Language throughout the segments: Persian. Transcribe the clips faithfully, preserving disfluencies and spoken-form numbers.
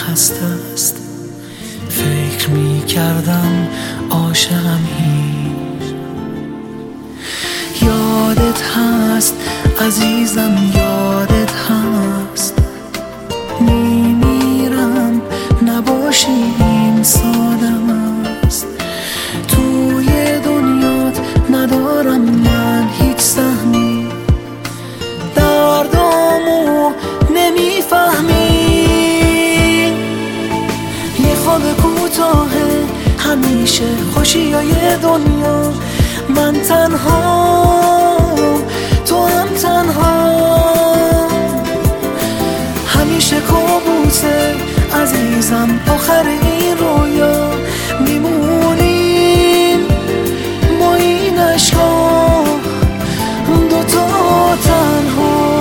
خسته است. فکر می کردم عاشقمی. یادت هست عزیزم، یادت هست میمیرم نباشی این سادم است. توی دنیات ندارم من هیچ سهمی، دردامو نمیفهمی. یه خواب کوتاهه همیشه خوشیای دنیا، من تنها تو هم تنها. همیشه کابوسه عزیزم آخر این رویا، میمونیم با این عشقا دوتا تنها.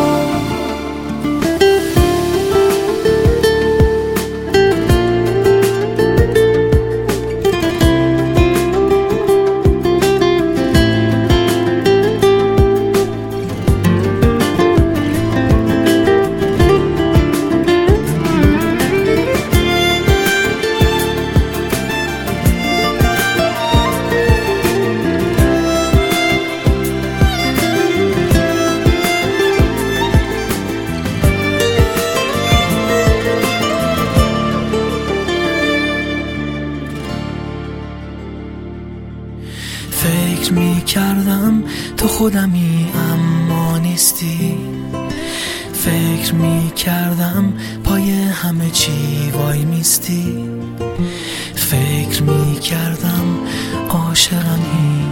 فکر می کردم تو خودمی اما نیستی. فکر می کردم پای همه چی وای میستی. فکر می کردم عاشقمی.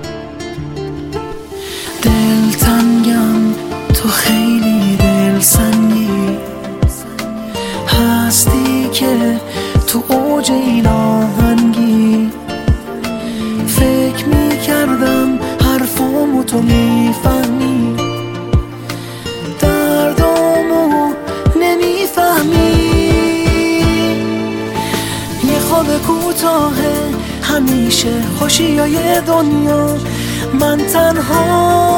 دلتنگم تو خیلی دلسنگی هستی که تو اوج این آهنگی. فکر می کردم حرفامو تو میفهمی، دردامو نمیفهمی. یه خواب کوتاهه همیشه خوشیای دنیا، من تنها